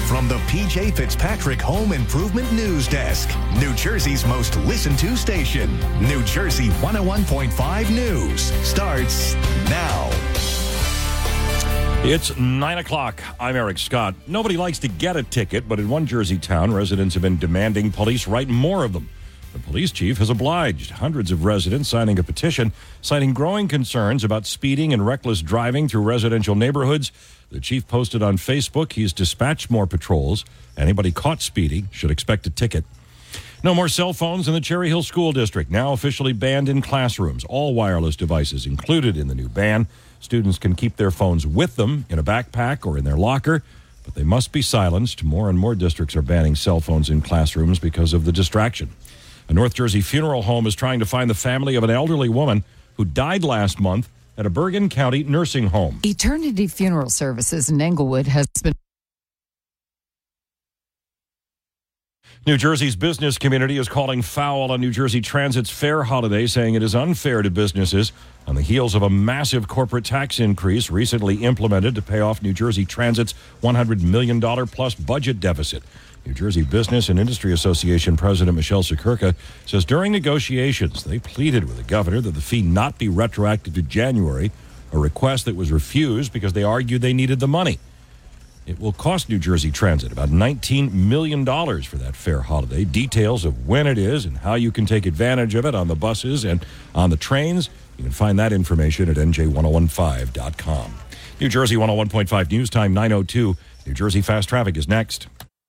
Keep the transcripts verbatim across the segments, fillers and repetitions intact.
from the P J Fitzpatrick Home Improvement News Desk, New Jersey's most listened to station. New Jersey one oh one point five News starts now. It's nine o'clock. I'm Eric Scott. Nobody likes to get a ticket, but in one Jersey town, residents have been demanding police write more of them. The police chief has obliged. Hundreds of residents signing a petition citing growing concerns about speeding and reckless driving through residential neighborhoods. The chief posted on Facebook he's dispatched more patrols. Anybody caught speeding should expect a ticket. No more cell phones in the Cherry Hill School District, now officially banned in classrooms. All wireless devices included in the new ban. Students can keep their phones with them in a backpack or in their locker, but they must be silenced. More and more districts are banning cell phones in classrooms because of the distraction. A North Jersey funeral home is trying to find the family of an elderly woman who died last month at a Bergen County nursing home. Eternity Funeral Services in Englewood has been... New Jersey's business community is calling foul on New Jersey Transit's fair holiday, saying it is unfair to businesses on the heels of a massive corporate tax increase recently implemented to pay off New Jersey Transit's one hundred million dollars plus budget deficit. New Jersey Business and Industry Association President Michelle Sekurka says during negotiations, they pleaded with the governor that the fee not be retroactive to January, a request that was refused because they argued they needed the money. It will cost New Jersey Transit about nineteen million dollars for that fair holiday. Details of when it is and how you can take advantage of it on the buses and on the trains, you can find that information at N J ten fifteen dot com. New Jersey one oh one point five News Time nine oh two. New Jersey Fast Traffic is next.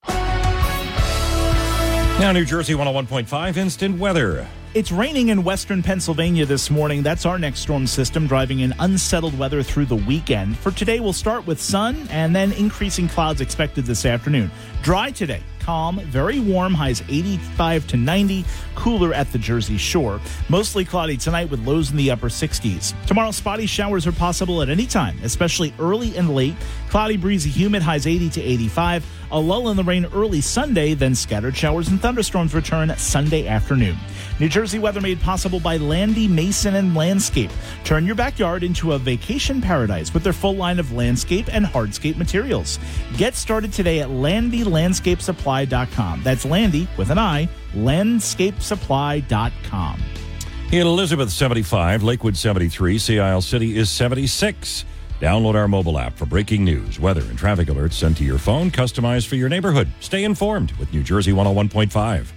Now, New Jersey one oh one point five instant weather. It's raining in western Pennsylvania this morning. That's our next storm system driving in unsettled weather through the weekend. For today, we'll start with sun and then increasing clouds expected this afternoon. Dry today. Calm, very warm, highs eighty-five to ninety, cooler at the Jersey Shore. Mostly cloudy tonight with lows in the upper sixties. Tomorrow, spotty showers are possible at any time, especially early and late. Cloudy, breezy, humid, highs eighty to eighty-five. A lull in the rain early Sunday, then scattered showers and thunderstorms return Sunday afternoon. New Jersey weather made possible by Landy, Mason, and Landscape. Turn your backyard into a vacation paradise with their full line of landscape and hardscape materials. Get started today at landy landscape supply dot com. That's Landy with an I, landscape supply dot com. In Elizabeth, seventy-five, Lakewood, seventy-three, Sea Isle City is seventy-six. Download our mobile app for breaking news, weather, and traffic alerts sent to your phone, customized for your neighborhood. Stay informed with New Jersey one oh one point five.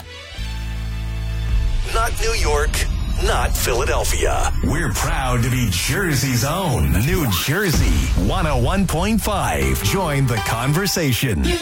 Not New York, not Philadelphia. We're proud to be Jersey's own New Jersey one oh one point five. Join the conversation.